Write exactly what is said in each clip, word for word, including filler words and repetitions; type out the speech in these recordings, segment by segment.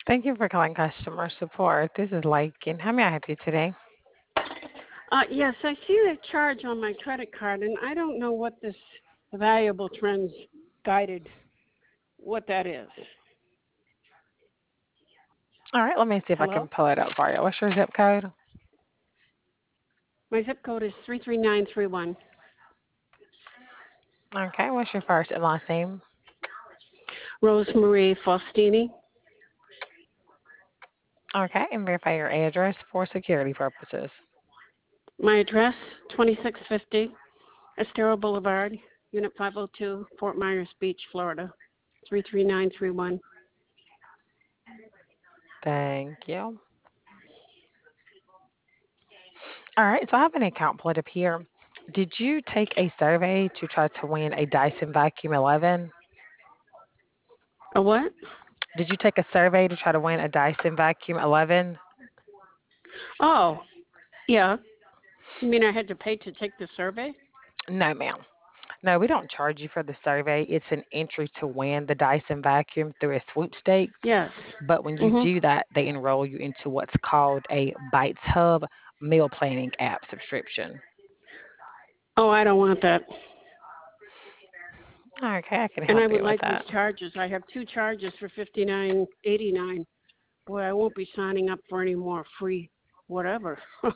Thank you for calling customer support. This is Lakin. How may I help you today? Uh, yes, I see a charge on my credit card, and I don't know what this valuable trends guided, what that is. All right, let me see if I can Hello? pull it up for you. What's your zip code? My zip code is three three nine three one. Okay, what's your first and last name? Rosemarie Faustini. Okay, and verify your address for security purposes. My address, twenty-six fifty Estero Boulevard, Unit five oh two, Fort Myers Beach, Florida, three three nine three one. Thank you. All right, so I have an account pulled up here. Did you take a survey to try to win a Dyson Vacuum eleven? A what? Did you take a survey to try to win a Dyson Vacuum eleven? Oh, yeah. You mean I had to pay to take the survey? No, ma'am. No, we don't charge you for the survey. It's an entry to win the Dyson Vacuum through a sweepstakes. Yes. But when you Mhm. do that, they enroll you into what's called a Bites Hub meal planning app subscription. Oh, I don't want that. Okay, I can And help I would you with like these that. charges. I have two charges for fifty nine eighty nine. Boy, I won't be signing up for any more free whatever.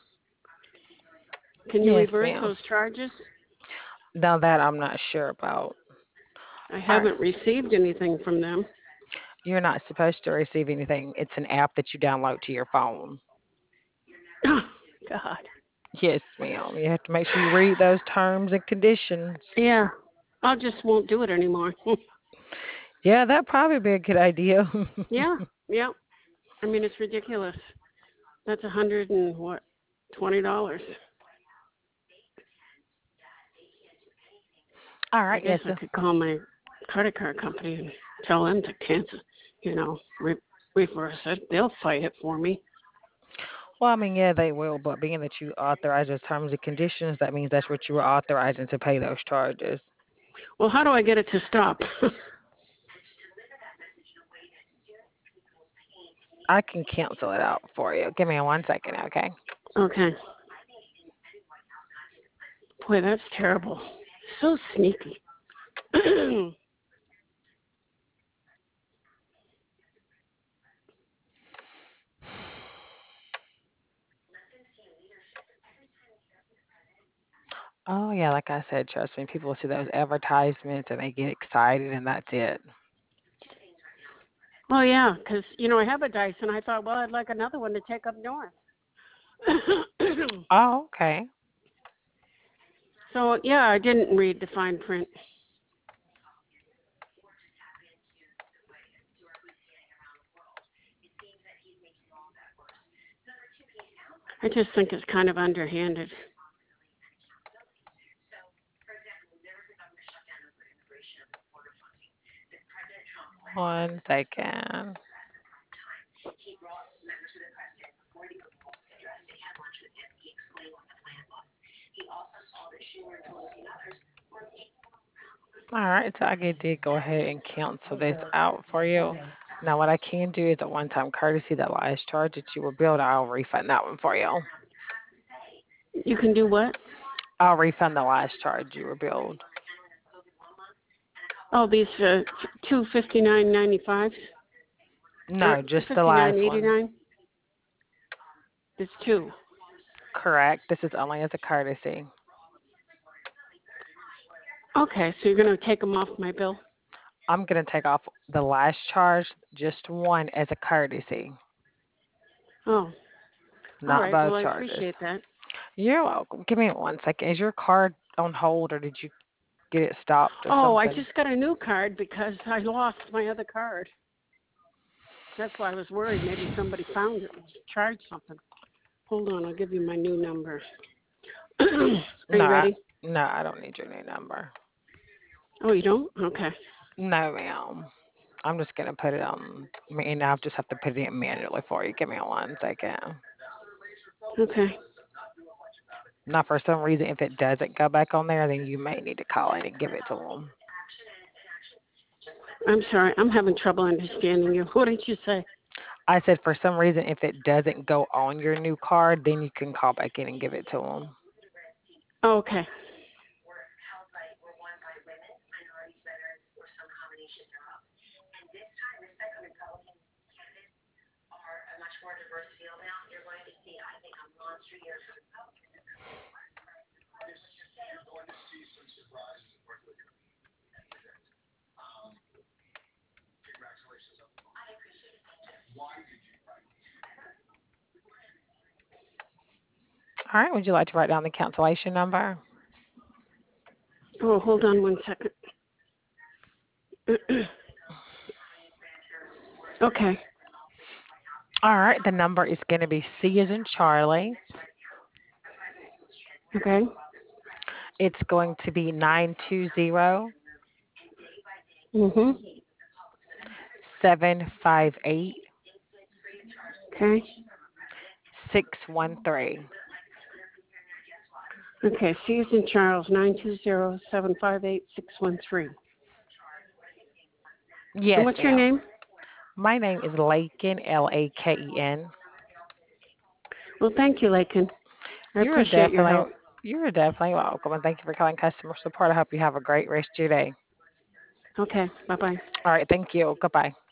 Can you Yes, reverse ma'am. those charges? Now that I'm not sure about. I All right. haven't received anything from them. You're not supposed to receive anything. It's an app that you download to your phone. Oh, God. Yes, ma'am. You have to make sure you read those terms and conditions. Yeah. I just won't do it anymore. Yeah, that'd probably be a good idea. Yeah. Yeah. I mean, it's ridiculous. That's a hundred and what? Twenty dollars. All I right, guess yes. I So, could call my credit card company and tell them to cancel. You know, re- reverse it. They'll fight it for me. well, I mean, yeah, they will, but being that you authorize those terms and conditions, that means that's what you were authorizing to pay those charges. Well, how do I get it to stop? I can cancel it out for you. Give me one second, okay? Okay. Boy, that's terrible. So sneaky. Oh, yeah, like I said, trust me, people see those advertisements and they get excited, and that's it. Well, yeah, because you know I have a Dyson. I thought, well, I'd like another one to take up north. Oh, okay. So yeah, I didn't read the fine print. I just think it's kind of underhanded. One second. All right, so I get- did go ahead and cancel this out for you. Now, what I can do is a one-time courtesy, that last charge that you were billed, I'll refund that one for you. You can do what? I'll refund the last charge you were billed. Oh, these uh, two fifty nine ninety five or No, just the fifty nine last eighty one. nine. It's two. Correct. This is only as a courtesy. Okay, so you're gonna take them off my bill. I'm going to take off the last charge, just one, as a courtesy, Oh, all not right. both Well, I charges. appreciate that. You're welcome. Give me one second. Is your card on hold, or did you get it stopped or Oh, I something? just got a new card because I lost my other card. That's why I was worried. Maybe somebody found it and charged something. Hold on, I'll give you my new number. Are No, you I, ready? no, I don't need your new number. Oh, you don't? Okay. No, ma'am. I'm just gonna put it on me, and I'll just have to put it in manually for you. Give me one second. Okay. Now, for some reason, if it doesn't go back on there, then you may need to call in and give it to them. I'm sorry. I'm having trouble understanding you. What did you say? I said for some reason, if it doesn't go on your new card, then you can call back in and give it to them. Okay. All right. Would you like to write down the cancellation number? Oh, hold on one second. Okay. All right. The number is going to be C as in Charlie. Okay. It's going to be nine two zero, Mhm. seven five eight, Okay. six one three. Okay. Susan Charles, nine two zero seven five eight six one three. And Yes, what's your ma'am. name? My name is Laken, L A K E N. Well, thank you, Lakin. I You are appreciate your definitely help. you are definitely welcome, and thank you for calling customer support. I hope you have a great rest of your day. Okay. Bye bye. All right, thank you. Goodbye.